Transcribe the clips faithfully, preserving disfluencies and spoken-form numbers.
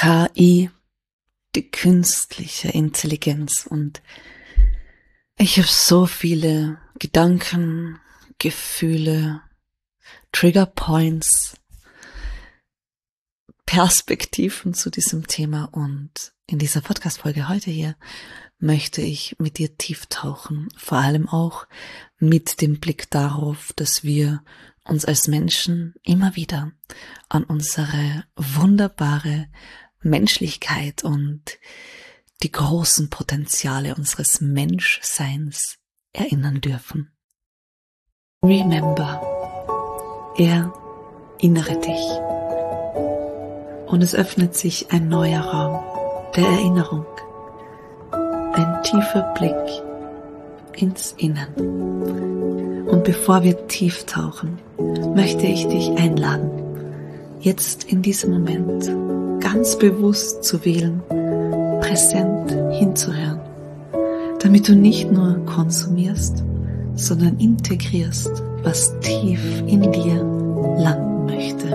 K I, die künstliche Intelligenz, und ich habe so viele Gedanken, Gefühle, Trigger Points, Perspektiven zu diesem Thema, und in dieser Podcast-Folge heute hier möchte ich mit dir tief tauchen, vor allem auch mit dem Blick darauf, dass wir uns als Menschen immer wieder an unsere wunderbare Menschlichkeit und die großen Potenziale unseres Menschseins erinnern dürfen. Remember, erinnere dich. Und es öffnet sich ein neuer Raum der Erinnerung, ein tiefer Blick ins Innen. Und bevor wir tief tauchen, möchte ich dich einladen, jetzt in diesem Moment ganz bewusst zu wählen, präsent hinzuhören, damit du nicht nur konsumierst, sondern integrierst, was tief in dir landen möchte.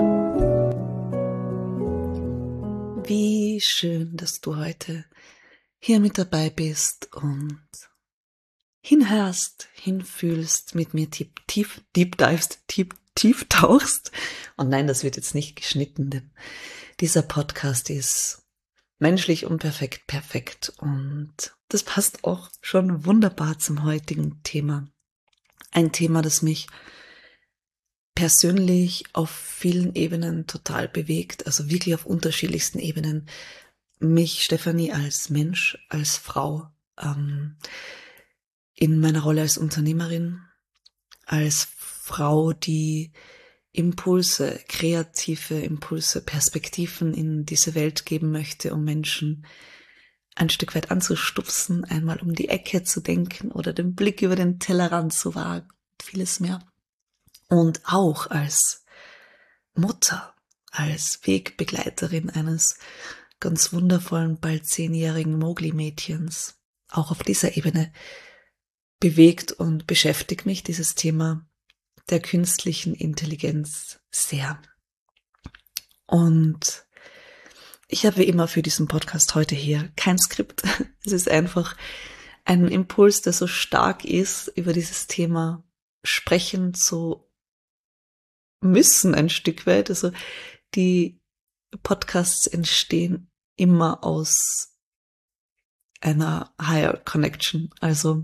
Wie schön, dass du heute hier mit dabei bist und hinhörst, hinfühlst, mit mir tief, tief, deep divest, tief, tief tauchst. Und nein, das wird jetzt nicht geschnitten, denn dieser Podcast ist menschlich unperfekt, perfekt. Und das passt auch schon wunderbar zum heutigen Thema. Ein Thema, das mich persönlich auf vielen Ebenen total bewegt, also wirklich auf unterschiedlichsten Ebenen. Mich, Stefanie, als Mensch, als Frau, ähm, in meiner Rolle als Unternehmerin, als Frau, die Impulse, kreative Impulse, Perspektiven in diese Welt geben möchte, um Menschen ein Stück weit anzustupsen, einmal um die Ecke zu denken oder den Blick über den Tellerrand zu wagen, vieles mehr. Und auch als Mutter, als Wegbegleiterin eines ganz wundervollen, bald zehnjährigen Mowgli-Mädchens. Auch auf dieser Ebene bewegt und beschäftigt mich dieses Thema der künstlichen Intelligenz sehr. Und ich habe wie immer für diesen Podcast heute hier kein Skript. Es ist einfach ein Impuls, der so stark ist, über dieses Thema sprechen zu müssen ein Stück weit. Also die Podcasts entstehen immer aus einer Higher Connection. Also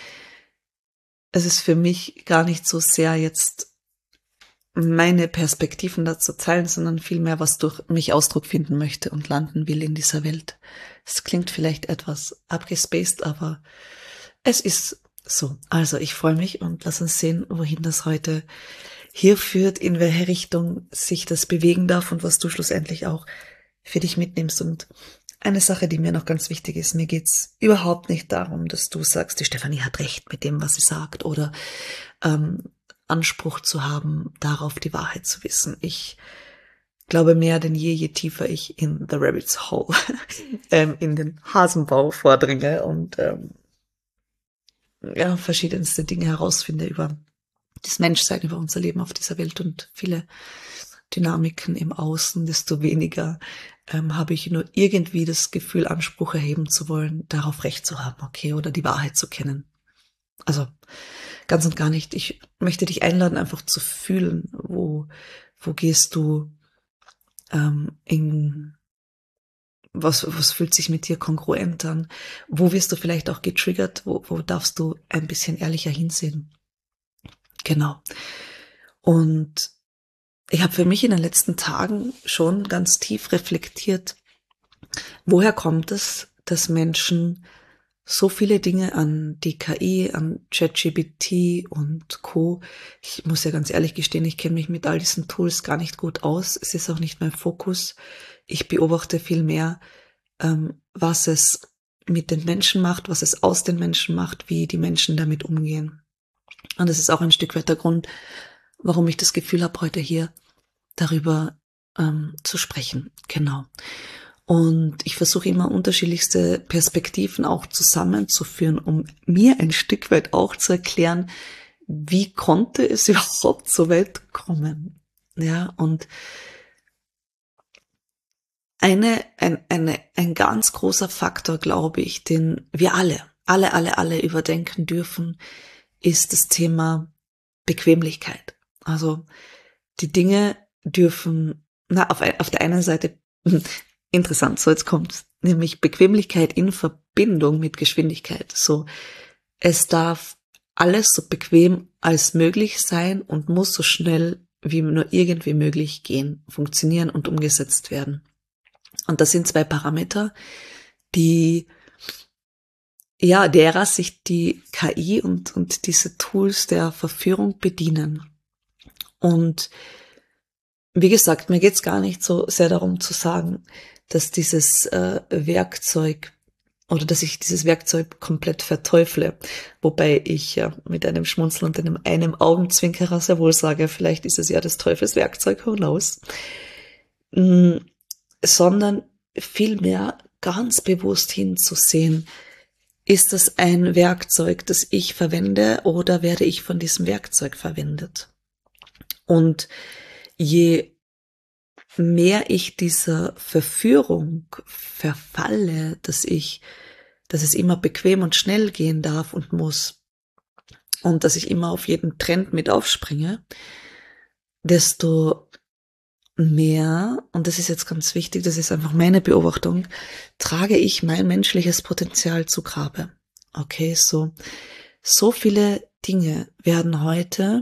es ist für mich gar nicht so sehr jetzt meine Perspektiven dazu teilen, sondern vielmehr, was durch mich Ausdruck finden möchte und landen will in dieser Welt. Es klingt vielleicht etwas abgespaced, aber es ist so. Also ich freue mich und lass uns sehen, wohin das heute hier führt, in welche Richtung sich das bewegen darf und was du schlussendlich auch für dich mitnimmst. Und eine Sache, die mir noch ganz wichtig ist, mir geht's überhaupt nicht darum, dass du sagst, die Stefanie hat recht mit dem, was sie sagt, oder ähm, Anspruch zu haben, darauf die Wahrheit zu wissen. Ich glaube mehr denn je, je tiefer ich in the rabbit's hole, ähm, in den Hasenbau vordringe und ähm, ja, verschiedenste Dinge herausfinde über das Menschsein, über unser Leben auf dieser Welt und viele Dynamiken im Außen, desto weniger ähm, habe ich nur irgendwie das Gefühl, Anspruch erheben zu wollen, darauf Recht zu haben, okay, oder die Wahrheit zu kennen. Also ganz und gar nicht. Ich möchte dich einladen, einfach zu fühlen, wo wo gehst du ähm, in was was fühlt sich mit dir kongruent an? Wo wirst du vielleicht auch getriggert? Wo wo darfst du ein bisschen ehrlicher hinsehen? Genau. Und ich habe für mich in den letzten Tagen schon ganz tief reflektiert, woher kommt es, dass Menschen so viele Dinge an die K I, an ChatGPT und Co. Ich muss ja ganz ehrlich gestehen, ich kenne mich mit all diesen Tools gar nicht gut aus. Es ist auch nicht mein Fokus. Ich beobachte viel mehr, ähm, was es mit den Menschen macht, was es aus den Menschen macht, wie die Menschen damit umgehen. Und das ist auch ein Stück weit der Grund, warum ich das Gefühl habe, heute hier darüber ähm, zu sprechen. Genau. Und ich versuche immer unterschiedlichste Perspektiven auch zusammenzuführen, um mir ein Stück weit auch zu erklären, wie konnte es überhaupt so weit kommen? Ja, und eine, ein, eine, ein ganz großer Faktor, glaube ich, den wir alle, alle, alle, alle überdenken dürfen, ist das Thema Bequemlichkeit. Also die Dinge dürfen, na, auf, auf der einen Seite, interessant, so jetzt kommt's, nämlich Bequemlichkeit in Verbindung mit Geschwindigkeit. So, es darf alles so bequem als möglich sein und muss so schnell wie nur irgendwie möglich gehen, funktionieren und umgesetzt werden. Und das sind zwei Parameter, die, ja, derer sich die K I und, und diese Tools der Verführung bedienen. Und wie gesagt, mir geht's gar nicht so sehr darum zu sagen, dass dieses äh, Werkzeug oder dass ich dieses Werkzeug komplett verteufle, wobei ich ja mit einem Schmunzeln und einem, einem Augenzwinkerer sehr wohl sage, vielleicht ist es ja des Teufels Werkzeug, who knows, mm, sondern vielmehr ganz bewusst hinzusehen, ist das ein Werkzeug, das ich verwende oder werde ich von diesem Werkzeug verwendet? Und je mehr ich dieser Verführung verfalle, dass ich, dass es immer bequem und schnell gehen darf und muss und dass ich immer auf jeden Trend mit aufspringe, desto mehr, und das ist jetzt ganz wichtig, das ist einfach meine Beobachtung, trage ich mein menschliches Potenzial zu Grabe. Okay, so, so viele Dinge werden heute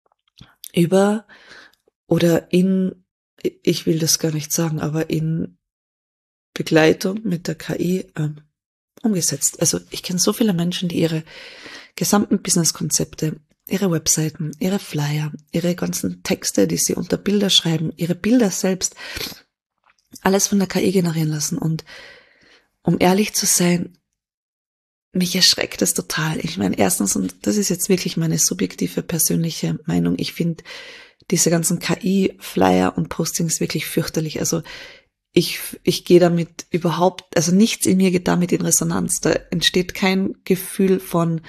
über oder in, ich will das gar nicht sagen, aber in Begleitung mit der K I ähm, umgesetzt. Also ich kenne so viele Menschen, die ihre gesamten Businesskonzepte, ihre Webseiten, ihre Flyer, ihre ganzen Texte, die sie unter Bilder schreiben, ihre Bilder selbst, alles von der K I generieren lassen. Und um ehrlich zu sein, mich erschreckt es total. Ich meine, erstens, und das ist jetzt wirklich meine subjektive persönliche Meinung, ich finde diese ganzen K I-Flyer und Postings wirklich fürchterlich. Also ich, ich gehe damit überhaupt, also nichts in mir geht damit in Resonanz. Da entsteht kein Gefühl von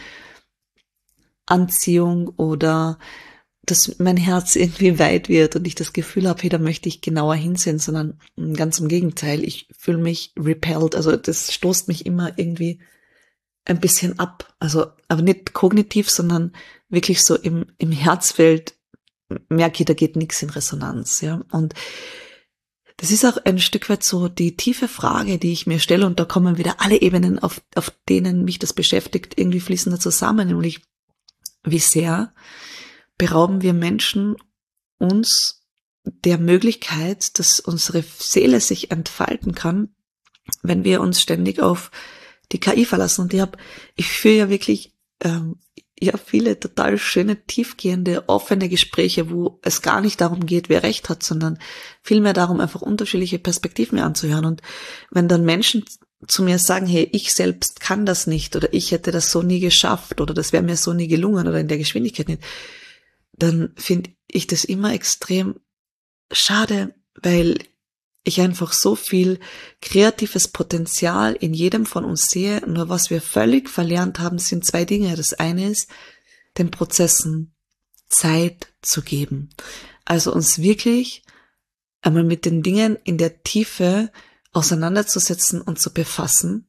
Anziehung oder dass mein Herz irgendwie weit wird und ich das Gefühl habe, hey, da möchte ich genauer hinsehen, sondern ganz im Gegenteil. Ich fühle mich repelled, also das stoßt mich immer irgendwie ein bisschen ab. Also, aber nicht kognitiv, sondern wirklich so im, im Herzfeld merke ich, da geht nichts in Resonanz, ja. Und das ist auch ein Stück weit so die tiefe Frage, die ich mir stelle, und da kommen wieder alle Ebenen, auf, auf denen mich das beschäftigt, irgendwie fließen da zusammen, nämlich wie sehr berauben wir Menschen uns der Möglichkeit, dass unsere Seele sich entfalten kann, wenn wir uns ständig auf die K I verlassen. Und ich habe, ich führe ja wirklich ähm, ja viele total schöne, tiefgehende, offene Gespräche, wo es gar nicht darum geht, wer recht hat, sondern vielmehr darum, einfach unterschiedliche Perspektiven mir anzuhören. Und wenn dann Menschen zu mir sagen, hey, ich selbst kann das nicht oder ich hätte das so nie geschafft oder das wäre mir so nie gelungen oder in der Geschwindigkeit nicht, dann finde ich das immer extrem schade, weil ich einfach so viel kreatives Potenzial in jedem von uns sehe. Nur was wir völlig verlernt haben, sind zwei Dinge. Das eine ist, den Prozessen Zeit zu geben. Also uns wirklich einmal mit den Dingen in der Tiefe auseinanderzusetzen und zu befassen.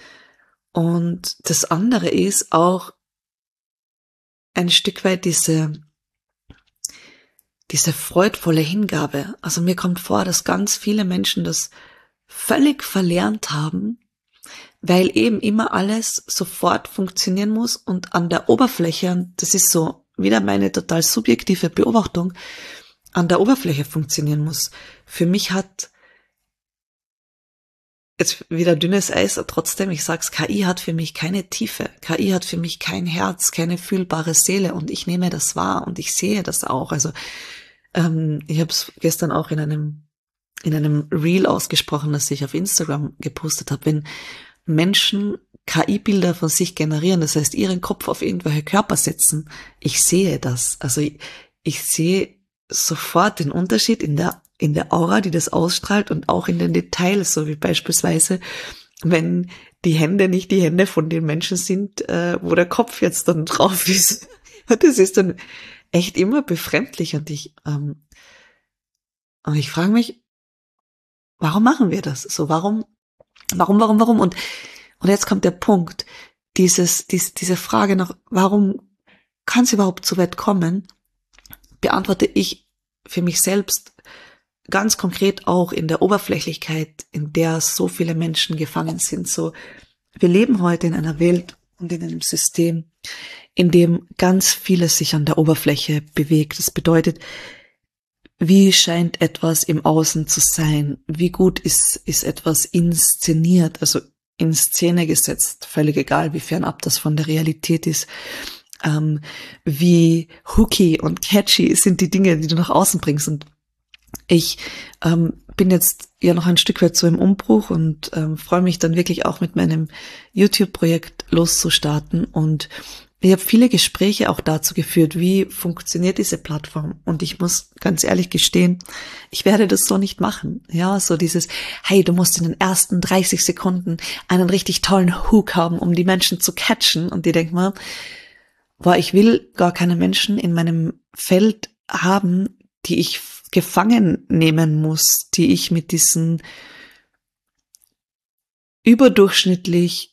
Und das andere ist auch ein Stück weit diese diese freudvolle Hingabe. Also mir kommt vor, dass ganz viele Menschen das völlig verlernt haben, weil eben immer alles sofort funktionieren muss und an der Oberfläche, und das ist so wieder meine total subjektive Beobachtung, an der Oberfläche funktionieren muss. Für mich hat jetzt wieder dünnes Eis, aber trotzdem, ich sag's, K I hat für mich keine Tiefe. K I hat für mich kein Herz, keine fühlbare Seele, und ich nehme das wahr und ich sehe das auch. Also ähm, ich habe es gestern auch in einem in einem Reel ausgesprochen, das ich auf Instagram gepostet habe. Wenn Menschen K I-Bilder von sich generieren, das heißt ihren Kopf auf irgendwelche Körper setzen, ich sehe das. Also ich, ich sehe sofort den Unterschied in der in der Aura, die das ausstrahlt, und auch in den Details, so wie beispielsweise, wenn die Hände nicht die Hände von den Menschen sind, äh, wo der Kopf jetzt dann drauf ist. Das ist dann echt immer befremdlich, und ich ähm, und ich frage mich, warum machen wir das? So, warum, warum, warum, warum? Und, und jetzt kommt der Punkt, dieses, dies, diese Frage nach, warum kann es überhaupt so weit kommen, beantworte ich für mich selbst ganz konkret auch in der Oberflächlichkeit, in der so viele Menschen gefangen sind. So, wir leben heute in einer Welt und in einem System, in dem ganz vieles sich an der Oberfläche bewegt. Das bedeutet, wie scheint etwas im Außen zu sein? Wie gut ist, ist etwas inszeniert, also in Szene gesetzt? Völlig egal, wie fernab das von der Realität ist. Ähm, wie hooky und catchy sind die Dinge, die du nach außen bringst. Und ich ähm, bin jetzt ja noch ein Stück weit so im Umbruch und ähm, freue mich dann wirklich auch mit meinem YouTube-Projekt loszustarten. Und ich habe viele Gespräche auch dazu geführt, wie funktioniert diese Plattform. Und ich muss ganz ehrlich gestehen, ich werde das so nicht machen. Ja, so dieses, hey, du musst in den ersten dreißig Sekunden einen richtig tollen Hook haben, um die Menschen zu catchen. Und die denken mal, boah, ich will gar keine Menschen in meinem Feld haben, die ich gefangen nehmen muss, die ich mit diesen überdurchschnittlich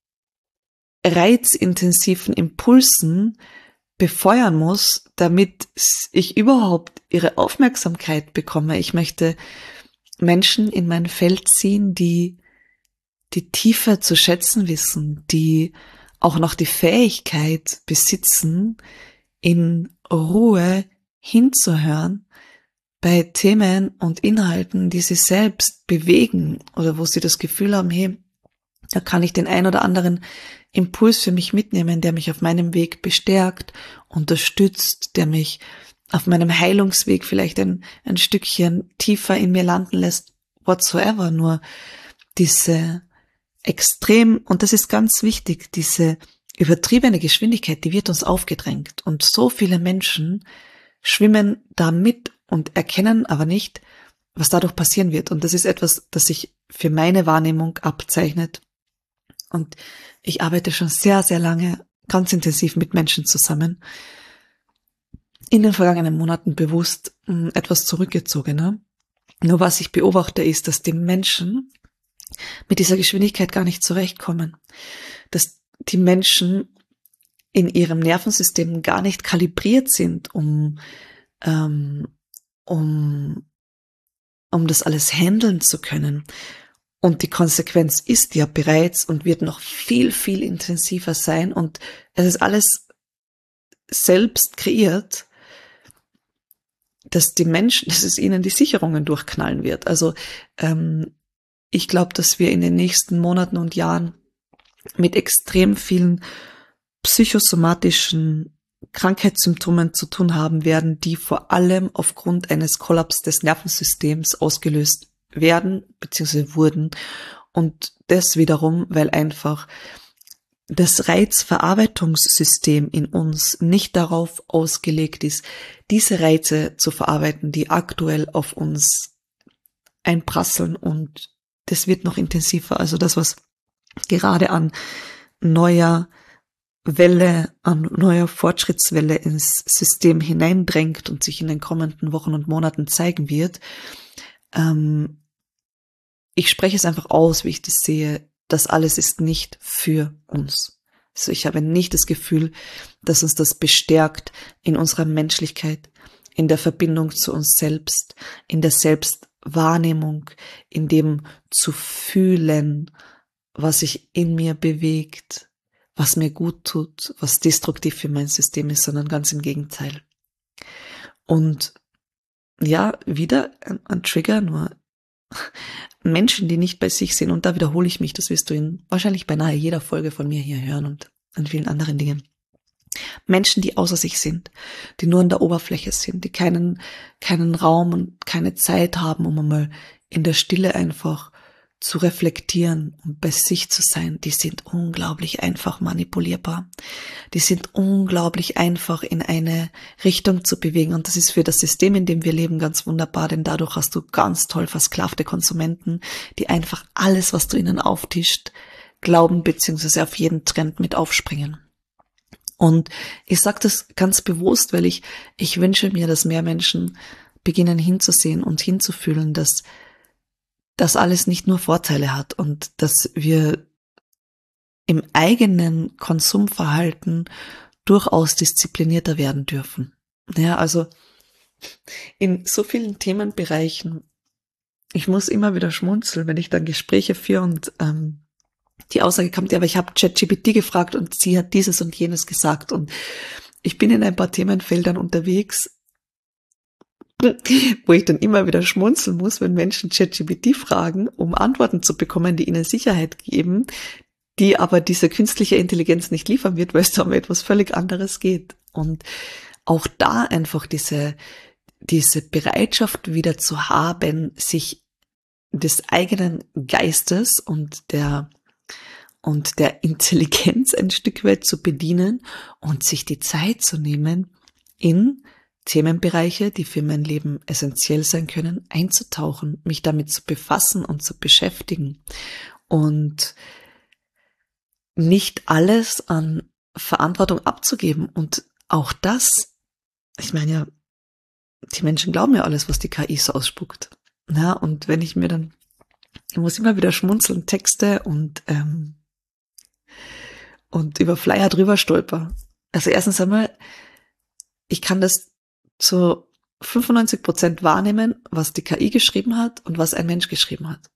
reizintensiven Impulsen befeuern muss, damit ich überhaupt ihre Aufmerksamkeit bekomme. Ich möchte Menschen in mein Feld ziehen, die die Tiefe zu schätzen wissen, die auch noch die Fähigkeit besitzen, in Ruhe hinzuhören bei Themen und Inhalten, die sie selbst bewegen oder wo sie das Gefühl haben, hey, da kann ich den ein oder anderen Impuls für mich mitnehmen, der mich auf meinem Weg bestärkt, unterstützt, der mich auf meinem Heilungsweg vielleicht ein, ein Stückchen tiefer in mir landen lässt, whatsoever. Nur diese extrem, und das ist ganz wichtig, diese übertriebene Geschwindigkeit, die wird uns aufgedrängt. Und so viele Menschen schwimmen da mit und erkennen aber nicht, was dadurch passieren wird. Und das ist etwas, das sich für meine Wahrnehmung abzeichnet. Und ich arbeite schon sehr, sehr lange ganz intensiv mit Menschen zusammen. In den vergangenen Monaten bewusst mh, etwas zurückgezogener. Nur was ich beobachte, ist, dass die Menschen mit dieser Geschwindigkeit gar nicht zurechtkommen. Dass die Menschen in ihrem Nervensystem gar nicht kalibriert sind, um, ähm, um, um das alles handeln zu können. Und die Konsequenz ist ja bereits und wird noch viel, viel intensiver sein. Und es ist alles selbst kreiert, dass die Menschen, dass es ihnen die Sicherungen durchknallen wird. Also ähm, ich glaube, dass wir in den nächsten Monaten und Jahren mit extrem vielen psychosomatischen Krankheitssymptomen zu tun haben werden, die vor allem aufgrund eines Kollaps des Nervensystems ausgelöst werden bzw. wurden. Und das wiederum, weil einfach das Reizverarbeitungssystem in uns nicht darauf ausgelegt ist, diese Reize zu verarbeiten, die aktuell auf uns einprasseln, und das wird noch intensiver. Also das, was gerade an neuer Welle, an neuer Fortschrittswelle ins System hineindrängt und sich in den kommenden Wochen und Monaten zeigen wird. Ähm, ich spreche es einfach aus, wie ich das sehe. Das alles ist nicht für uns. Also ich habe nicht das Gefühl, dass uns das bestärkt in unserer Menschlichkeit, in der Verbindung zu uns selbst, in der Selbstwahrnehmung, in dem zu fühlen, was sich in mir bewegt, was mir gut tut, was destruktiv für mein System ist, sondern ganz im Gegenteil. Und ja, wieder ein, ein Trigger, nur Menschen, die nicht bei sich sind, und da wiederhole ich mich, das wirst du in wahrscheinlich beinahe jeder Folge von mir hier hören und an vielen anderen Dingen. Menschen, die außer sich sind, die nur an der Oberfläche sind, die keinen, keinen Raum und keine Zeit haben, um einmal in der Stille einfach zu reflektieren und bei sich zu sein, die sind unglaublich einfach manipulierbar. Die sind unglaublich einfach in eine Richtung zu bewegen, und das ist für das System, in dem wir leben, ganz wunderbar, denn dadurch hast du ganz toll versklavte Konsumenten, die einfach alles, was du ihnen auftischt, glauben bzw. auf jeden Trend mit aufspringen. Und ich sage das ganz bewusst, weil ich ich wünsche mir, dass mehr Menschen beginnen hinzusehen und hinzufühlen, dass das alles nicht nur Vorteile hat und dass wir im eigenen Konsumverhalten durchaus disziplinierter werden dürfen. Ja, also in so vielen Themenbereichen, ich muss immer wieder schmunzeln, wenn ich dann Gespräche führe und ähm, die Aussage kommt, ja, aber ich habe ChatGPT gefragt und sie hat dieses und jenes gesagt und ich bin in ein paar Themenfeldern unterwegs, wo ich dann immer wieder schmunzeln muss, wenn Menschen ChatGPT fragen, um Antworten zu bekommen, die ihnen Sicherheit geben, die aber diese künstliche Intelligenz nicht liefern wird, weil es da um etwas völlig anderes geht. Und auch da einfach diese, diese Bereitschaft wieder zu haben, sich des eigenen Geistes und der und der Intelligenz ein Stück weit zu bedienen und sich die Zeit zu nehmen, in Themenbereiche, die für mein Leben essentiell sein können, einzutauchen, mich damit zu befassen und zu beschäftigen und nicht alles an Verantwortung abzugeben. Und auch das, ich meine ja, die Menschen glauben ja alles, was die K I so ausspuckt. Ja, und wenn ich mir dann, ich muss immer wieder schmunzeln, Texte und ähm, und über Flyer drüber stolper. Also erstens einmal, ich kann das zu fünfundneunzig Prozent wahrnehmen, was die K I geschrieben hat und was ein Mensch geschrieben hat.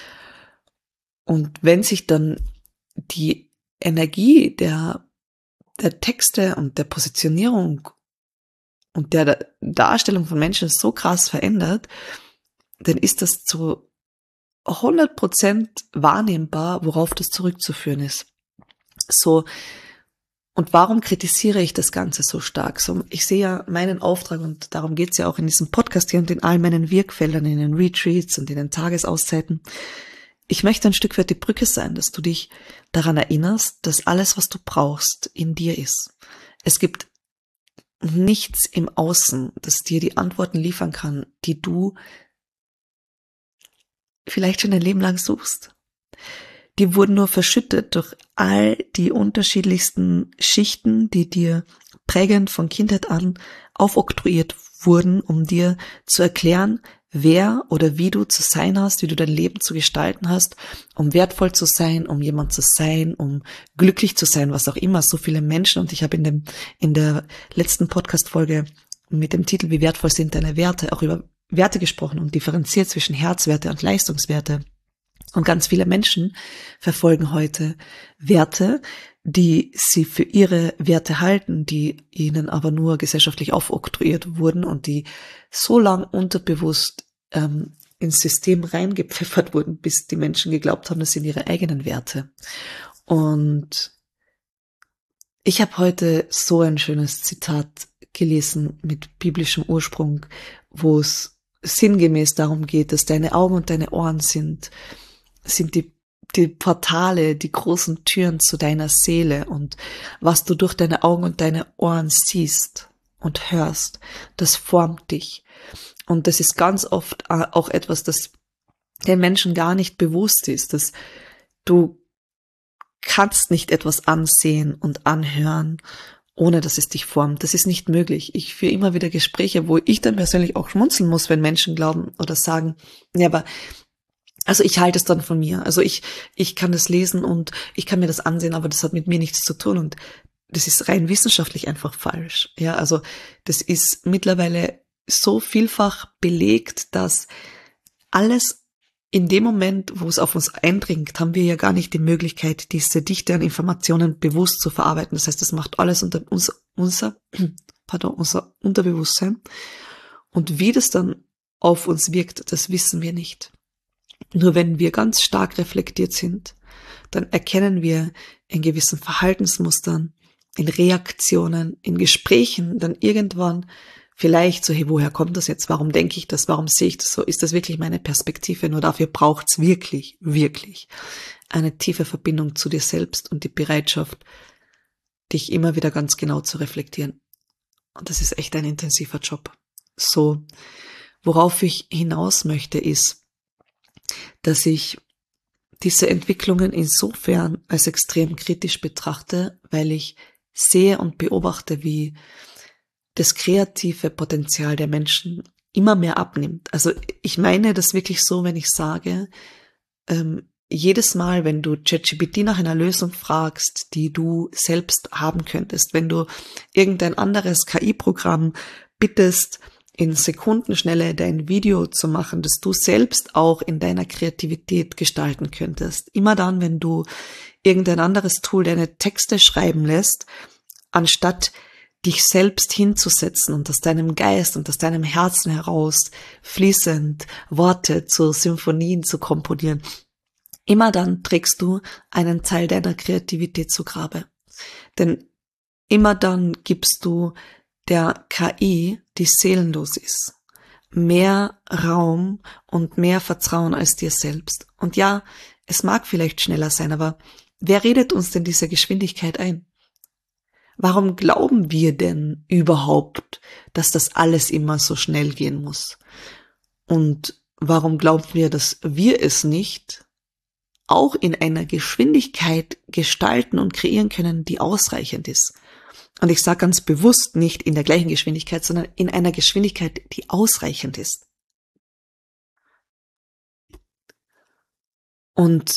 Und wenn sich dann die Energie der, der Texte und der Positionierung und der Darstellung von Menschen so krass verändert, dann ist das zu hundert Prozent wahrnehmbar, worauf das zurückzuführen ist. So, und warum kritisiere ich das Ganze so stark? So, ich sehe ja meinen Auftrag, und darum geht es ja auch in diesem Podcast hier und in all meinen Wirkfeldern, in den Retreats und in den Tagesauszeiten. Ich möchte ein Stück weit die Brücke sein, dass du dich daran erinnerst, dass alles, was du brauchst, in dir ist. Es gibt nichts im Außen, das dir die Antworten liefern kann, die du vielleicht schon dein Leben lang suchst. Die wurden nur verschüttet durch all die unterschiedlichsten Schichten, die dir prägend von Kindheit an aufoktroyiert wurden, um dir zu erklären, wer oder wie du zu sein hast, wie du dein Leben zu gestalten hast, um wertvoll zu sein, um jemand zu sein, um glücklich zu sein, was auch immer. So viele Menschen, und ich habe in dem in der letzten Podcast-Folge mit dem Titel Wie wertvoll sind deine Werte auch über Werte gesprochen und differenziert zwischen Herzwerte und Leistungswerte. Und ganz viele Menschen verfolgen heute Werte, die sie für ihre Werte halten, die ihnen aber nur gesellschaftlich aufoktroyiert wurden und die so lang unterbewusst ähm, ins System reingepfeffert wurden, bis die Menschen geglaubt haben, das sind ihre eigenen Werte. Und ich habe heute so ein schönes Zitat gelesen mit biblischem Ursprung, wo es sinngemäß darum geht, dass deine Augen und deine Ohren sind sind die, die Portale, die großen Türen zu deiner Seele, und was du durch deine Augen und deine Ohren siehst und hörst, das formt dich. Und das ist ganz oft auch etwas, das den Menschen gar nicht bewusst ist, dass du kannst nicht etwas ansehen und anhören, ohne dass es dich formt. Das ist nicht möglich. Ich führe immer wieder Gespräche, wo ich dann persönlich auch schmunzeln muss, wenn Menschen glauben oder sagen, ja, aber also ich halte es dann von mir. Also ich, ich kann das lesen und ich kann mir das ansehen, aber das hat mit mir nichts zu tun, und das ist rein wissenschaftlich einfach falsch. Ja, also das ist mittlerweile so vielfach belegt, dass alles in dem Moment, wo es auf uns eindringt, haben wir ja gar nicht die Möglichkeit, diese Dichte an Informationen bewusst zu verarbeiten. Das heißt, das macht alles unter unser, unser, pardon, unser Unterbewusstsein. Und wie das dann auf uns wirkt, das wissen wir nicht. Nur wenn wir ganz stark reflektiert sind, dann erkennen wir in gewissen Verhaltensmustern, in Reaktionen, in Gesprächen dann irgendwann vielleicht so, hey, woher kommt das jetzt? Warum denke ich das? Warum sehe ich das so? Ist das wirklich meine Perspektive? Nur dafür braucht's wirklich, wirklich eine tiefe Verbindung zu dir selbst und die Bereitschaft, dich immer wieder ganz genau zu reflektieren. Und das ist echt ein intensiver Job. So, worauf ich hinaus möchte, ist, dass ich diese Entwicklungen insofern als extrem kritisch betrachte, weil ich sehe und beobachte, wie das kreative Potenzial der Menschen immer mehr abnimmt. Also ich meine das wirklich so, wenn ich sage, ähm, jedes Mal, wenn du ChatGPT nach einer Lösung fragst, die du selbst haben könntest, wenn du irgendein anderes K I-Programm bittest, in Sekundenschnelle dein Video zu machen, das du selbst auch in deiner Kreativität gestalten könntest. Immer dann, wenn du irgendein anderes Tool deine Texte schreiben lässt, anstatt dich selbst hinzusetzen und aus deinem Geist und aus deinem Herzen heraus fließend Worte zu Symphonien zu komponieren, immer dann trägst du einen Teil deiner Kreativität zu Grabe. Denn immer dann gibst du der K I, die seelenlos ist, mehr Raum und mehr Vertrauen als dir selbst. Und ja, es mag vielleicht schneller sein, aber wer redet uns denn diese Geschwindigkeit ein? Warum glauben wir denn überhaupt, dass das alles immer so schnell gehen muss? Und warum glauben wir, dass wir es nicht auch in einer Geschwindigkeit gestalten und kreieren können, die ausreichend ist? Und ich sage ganz bewusst nicht in der gleichen Geschwindigkeit, sondern in einer Geschwindigkeit, die ausreichend ist. Und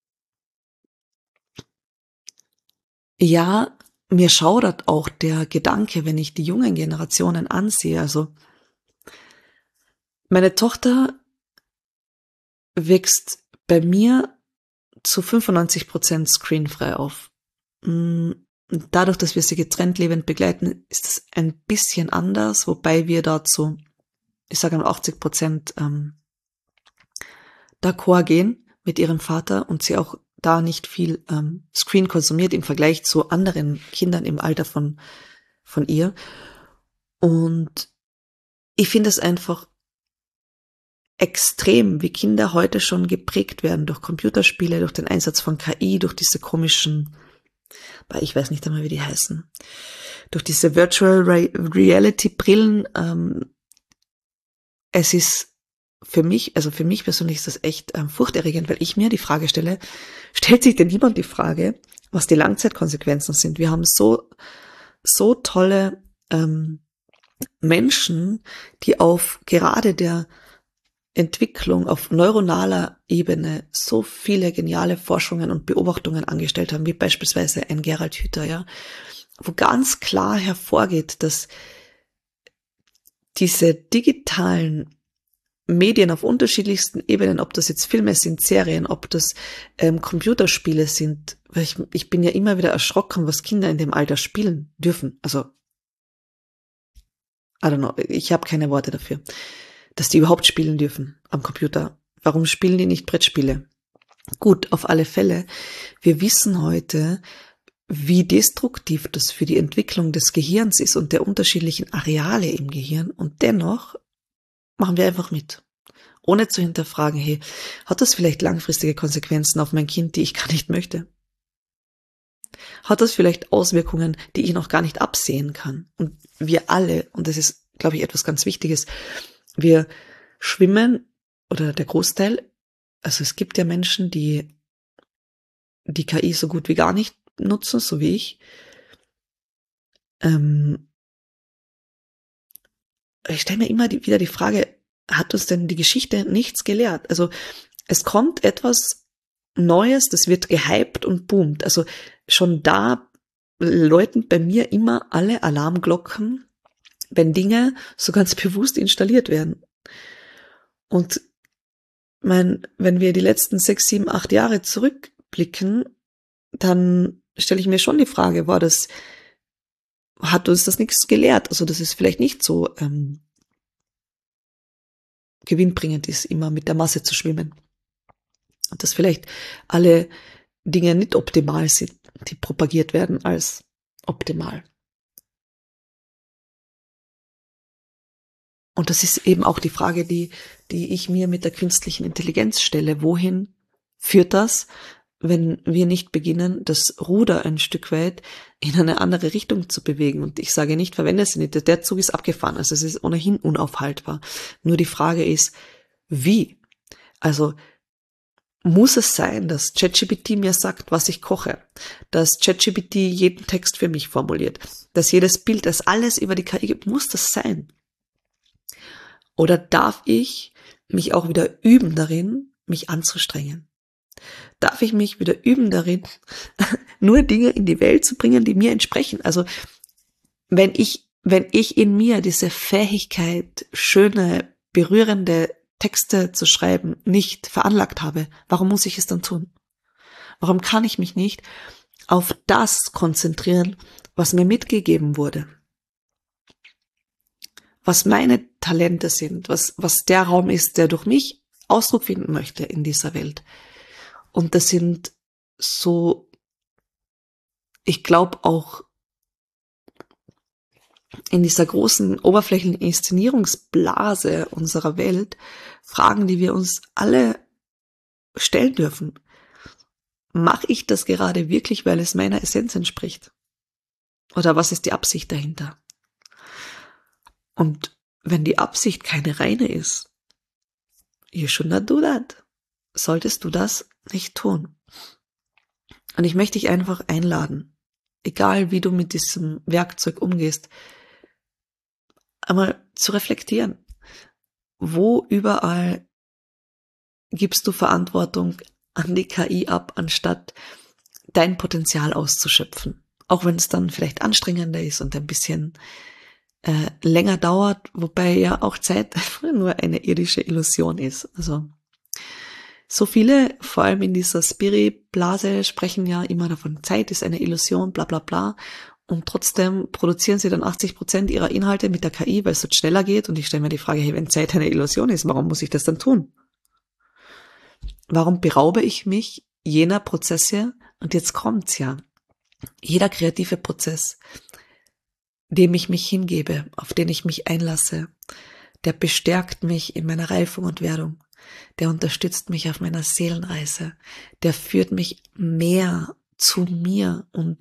ja, mir schaudert auch der Gedanke, wenn ich die jungen Generationen ansehe. Also meine Tochter wächst bei mir zu fünfundneunzig Prozent screenfrei auf. Dadurch, dass wir sie getrennt lebend begleiten, ist es ein bisschen anders, wobei wir dazu, ich sage mal achtzig Prozent ähm, d'accord gehen mit ihrem Vater und sie auch da nicht viel ähm, Screen konsumiert im Vergleich zu anderen Kindern im Alter von von ihr. Und ich finde es einfach extrem, wie Kinder heute schon geprägt werden durch Computerspiele, durch den Einsatz von K I, durch diese komischen, ich weiß nicht einmal, wie die heißen, durch diese Virtual Reality Brillen. Ähm, es ist für mich, also für mich persönlich ist das echt ähm, furchterregend, weil ich mir die Frage stelle, stellt sich denn niemand die Frage, was die Langzeitkonsequenzen sind? Wir haben so, so tolle ähm, Menschen, die auf gerade der Entwicklung auf neuronaler Ebene so viele geniale Forschungen und Beobachtungen angestellt haben, wie beispielsweise ein Gerald Hüther, ja, wo ganz klar hervorgeht, dass diese digitalen Medien auf unterschiedlichsten Ebenen, ob das jetzt Filme sind, Serien, ob das ähm, Computerspiele sind, weil ich, ich bin ja immer wieder erschrocken, was Kinder in dem Alter spielen dürfen. Also, I don't know, ich habe keine Worte dafür, dass die überhaupt spielen dürfen am Computer. Warum spielen die nicht Brettspiele? Gut, auf alle Fälle. Wir wissen heute, wie destruktiv das für die Entwicklung des Gehirns ist und der unterschiedlichen Areale im Gehirn. Und dennoch machen wir einfach mit. Ohne zu hinterfragen, hey, hat das vielleicht langfristige Konsequenzen auf mein Kind, die ich gar nicht möchte? Hat das vielleicht Auswirkungen, die ich noch gar nicht absehen kann? Und wir alle, und das ist, glaube ich, etwas ganz Wichtiges, wir schwimmen, oder der Großteil, also es gibt ja Menschen, die die K I so gut wie gar nicht nutzen, so wie ich. Ähm, ich stelle mir immer die, wieder die Frage, hat uns denn die Geschichte nichts gelehrt? Also es kommt etwas Neues, das wird gehypt und boomt. Also schon da läuten bei mir immer alle Alarmglocken, wenn Dinge so ganz bewusst installiert werden. Und mein, wenn wir die letzten sechs, sieben, acht Jahre zurückblicken, dann stelle ich mir schon die Frage, war das, hat uns das nichts gelehrt? Also dass es vielleicht nicht so ähm, gewinnbringend ist, immer mit der Masse zu schwimmen. Und dass vielleicht alle Dinge nicht optimal sind, die propagiert werden als optimal. Und das ist eben auch die Frage, die, die ich mir mit der künstlichen Intelligenz stelle. Wohin führt das, wenn wir nicht beginnen, das Ruder ein Stück weit in eine andere Richtung zu bewegen? Und ich sage nicht, verwende sie nicht. Der Zug ist abgefahren. Also es ist ohnehin unaufhaltbar. Nur die Frage ist, wie? Also muss es sein, dass ChatGPT mir sagt, was ich koche, dass ChatGPT jeden Text für mich formuliert, dass jedes Bild, dass alles über die K I gibt, muss das sein? Oder darf ich mich auch wieder üben darin, mich anzustrengen? Darf ich mich wieder üben darin, nur Dinge in die Welt zu bringen, die mir entsprechen? Also wenn ich, wenn ich in mir diese Fähigkeit, schöne, berührende Texte zu schreiben, nicht veranlagt habe, warum muss ich es dann tun? Warum kann ich mich nicht auf das konzentrieren, was mir mitgegeben wurde? Was meine Talente sind, was, was der Raum ist, der durch mich Ausdruck finden möchte in dieser Welt. Und das sind so, ich glaube auch in dieser großen oberflächlichen Inszenierungsblase unserer Welt, Fragen, die wir uns alle stellen dürfen. Mache ich das gerade wirklich, weil es meiner Essenz entspricht? Oder was ist die Absicht dahinter? Und wenn die Absicht keine reine ist, you should not do that. Solltest du das nicht tun. Und ich möchte dich einfach einladen, egal wie du mit diesem Werkzeug umgehst, einmal zu reflektieren. Wo überall gibst du Verantwortung an die K I ab, anstatt dein Potenzial auszuschöpfen? Auch wenn es dann vielleicht anstrengender ist und ein bisschen äh, länger dauert, wobei ja auch Zeit nur eine irdische Illusion ist. Also so viele, vor allem in dieser Spirit-Blase, sprechen ja immer davon, Zeit ist eine Illusion, bla bla bla. Und trotzdem produzieren sie dann achtzig Prozent ihrer Inhalte mit der K I, weil es dort schneller geht. Und ich stelle mir die Frage, hey, wenn Zeit eine Illusion ist, warum muss ich das dann tun? Warum beraube ich mich jener Prozesse? Und jetzt kommt's ja. Jeder kreative Prozess, dem ich mich hingebe, auf den ich mich einlasse, der bestärkt mich in meiner Reifung und Werdung. Der unterstützt mich auf meiner Seelenreise. Der führt mich mehr zu mir. Und,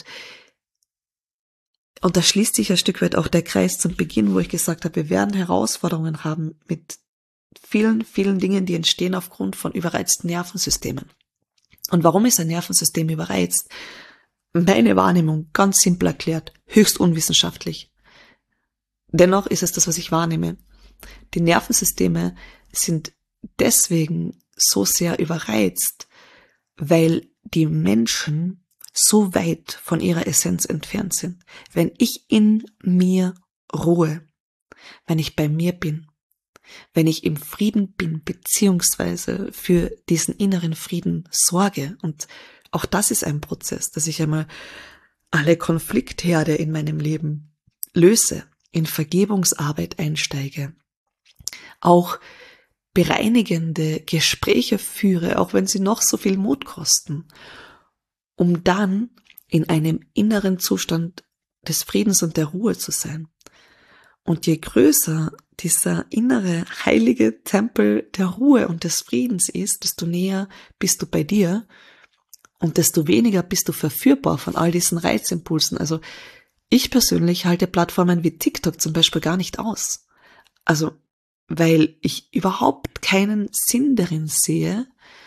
und da schließt sich ein Stück weit auch der Kreis zum Beginn, wo ich gesagt habe, wir werden Herausforderungen haben mit vielen, vielen Dingen, die entstehen aufgrund von überreizten Nervensystemen. Und warum ist ein Nervensystem überreizt? Meine Wahrnehmung, ganz simpel erklärt, höchst unwissenschaftlich. Dennoch ist es das, was ich wahrnehme. Die Nervensysteme sind deswegen so sehr überreizt, weil die Menschen so weit von ihrer Essenz entfernt sind. Wenn ich in mir ruhe, wenn ich bei mir bin, wenn ich im Frieden bin, beziehungsweise für diesen inneren Frieden sorge, und auch das ist ein Prozess, dass ich einmal alle Konfliktherde in meinem Leben löse, in Vergebungsarbeit einsteige, auch bereinigende Gespräche führe, auch wenn sie noch so viel Mut kosten, um dann in einem inneren Zustand des Friedens und der Ruhe zu sein. Und je größer dieser innere heilige Tempel der Ruhe und des Friedens ist, desto näher bist du bei dir und desto weniger bist du verführbar von all diesen Reizimpulsen. Also ich persönlich halte Plattformen wie TikTok zum Beispiel gar nicht aus. Also weil ich überhaupt keinen Sinn darin sehe,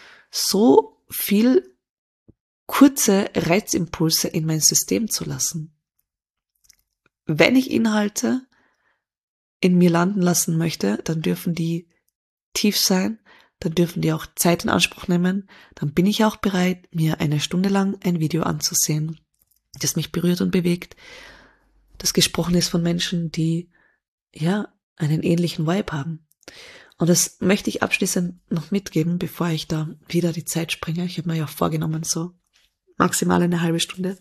so viel kurze Reizimpulse in mein System zu lassen. Wenn ich Inhalte in mir landen lassen möchte, dann dürfen die tief sein, dann dürfen die auch Zeit in Anspruch nehmen, dann bin ich auch bereit, mir eine Stunde lang ein Video anzusehen, das mich berührt und bewegt, das gesprochen ist von Menschen, die ja einen ähnlichen Vibe haben. Und das möchte ich abschließend noch mitgeben, bevor ich da wieder die Zeit springe. Ich habe mir ja auch vorgenommen, so maximal eine halbe Stunde.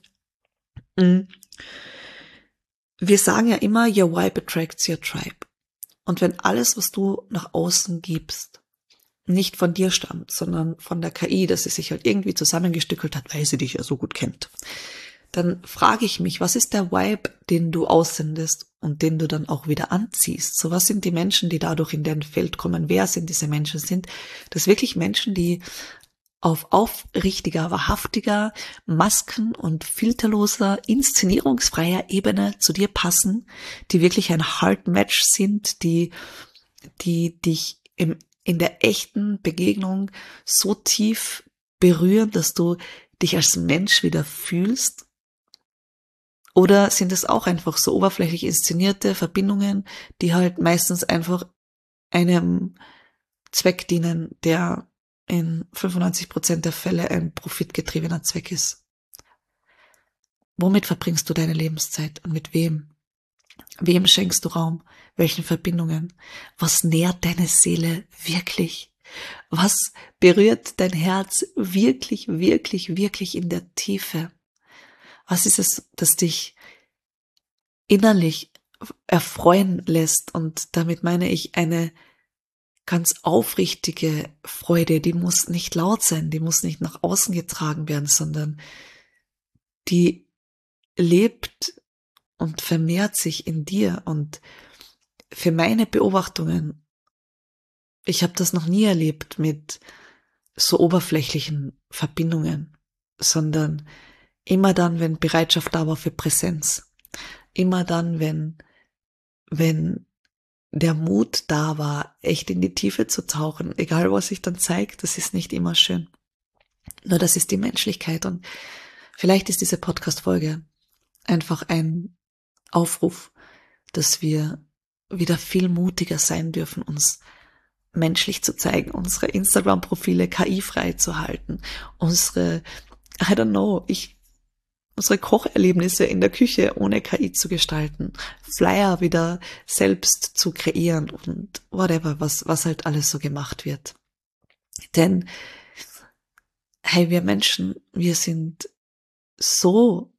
Wir sagen ja immer, your vibe attracts your tribe. Und wenn alles, was du nach außen gibst, nicht von dir stammt, sondern von der K I, dass sie sich halt irgendwie zusammengestückelt hat, weil sie dich ja so gut kennt, dann frage ich mich, was ist der Vibe, den du aussendest und den du dann auch wieder anziehst? So, was sind die Menschen, die dadurch in dein Feld kommen? Wer sind diese Menschen? Sind das wirklich Menschen, die auf aufrichtiger, wahrhaftiger, masken- und filterloser, inszenierungsfreier Ebene zu dir passen, die wirklich ein Heart Match sind, die, die dich im, in der echten Begegnung so tief berühren, dass du dich als Mensch wieder fühlst? Oder sind es auch einfach so oberflächlich inszenierte Verbindungen, die halt meistens einfach einem Zweck dienen, der in fünfundneunzig Prozent der Fälle ein profitgetriebener Zweck ist. Womit verbringst du deine Lebenszeit und mit wem? Wem schenkst du Raum? Welchen Verbindungen? Was nährt deine Seele wirklich? Was berührt dein Herz wirklich, wirklich, wirklich in der Tiefe? Was ist es, das dich innerlich erfreuen lässt? Und damit meine ich eine ganz aufrichtige Freude, die muss nicht laut sein, die muss nicht nach außen getragen werden, sondern die lebt und vermehrt sich in dir. Und für meine Beobachtungen, ich habe das noch nie erlebt mit so oberflächlichen Verbindungen, sondern immer dann, wenn Bereitschaft da war für Präsenz, immer dann, wenn, wenn der Mut da war, echt in die Tiefe zu tauchen, egal was sich dann zeigt, das ist nicht immer schön. Nur das ist die Menschlichkeit, und vielleicht ist diese Podcast-Folge einfach ein Aufruf, dass wir wieder viel mutiger sein dürfen, uns menschlich zu zeigen, unsere Instagram-Profile K I-frei zu halten, unsere, I don't know, ich, unsere Kocherlebnisse in der Küche ohne K I zu gestalten, Flyer wieder selbst zu kreieren und whatever, was, was halt alles so gemacht wird. Denn, hey, wir Menschen, wir sind so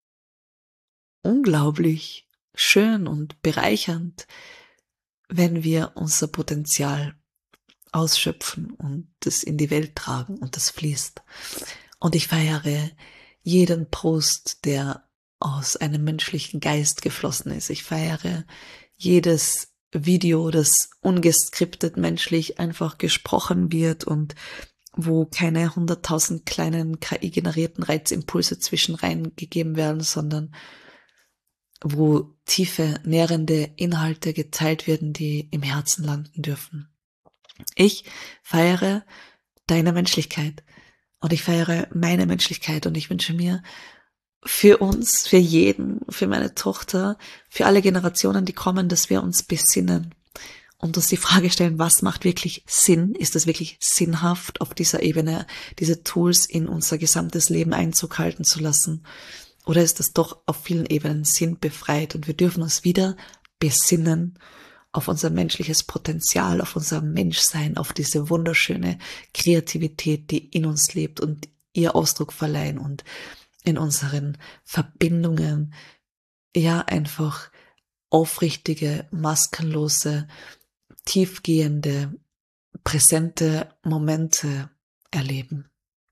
unglaublich schön und bereichernd, wenn wir unser Potenzial ausschöpfen und das in die Welt tragen und das fließt. Und ich feiere jeden Post, der aus einem menschlichen Geist geflossen ist. Ich feiere jedes Video, das ungeskriptet menschlich einfach gesprochen wird und wo keine hunderttausend kleinen K I-generierten Reizimpulse zwischen reingegeben werden, sondern wo tiefe, nährende Inhalte geteilt werden, die im Herzen landen dürfen. Ich feiere deine Menschlichkeit und ich feiere meine Menschlichkeit, und ich wünsche mir für uns, für jeden, für meine Tochter, für alle Generationen, die kommen, dass wir uns besinnen und uns die Frage stellen, was macht wirklich Sinn? Ist es wirklich sinnhaft, auf dieser Ebene diese Tools in unser gesamtes Leben Einzug halten zu lassen? Oder ist das doch auf vielen Ebenen sinnbefreit, und wir dürfen uns wieder besinnen auf unser menschliches Potenzial, auf unser Menschsein, auf diese wunderschöne Kreativität, die in uns lebt und ihr Ausdruck verleihen und in unseren Verbindungen, ja, einfach aufrichtige, maskenlose, tiefgehende, präsente Momente erleben.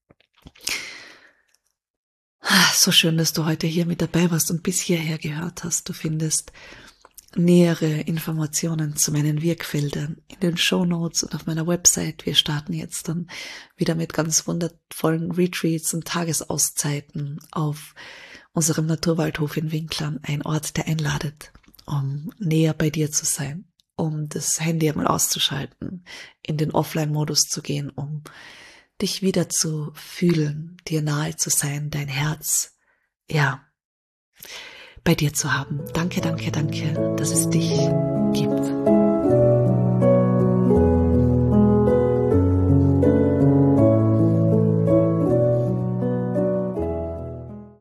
So schön, dass du heute hier mit dabei warst und bis hierher gehört hast. Du findest nähere Informationen zu meinen Wirkfeldern in den Shownotes und auf meiner Website. Wir starten jetzt dann wieder mit ganz wundervollen Retreats und Tagesauszeiten auf unserem Naturwaldhof in Winklern, ein Ort, der einladet, um näher bei dir zu sein, um das Handy einmal auszuschalten, in den Offline-Modus zu gehen, um dich wieder zu fühlen, dir nahe zu sein, dein Herz, ja, bei dir zu haben. Danke, danke, danke, dass es dich gibt.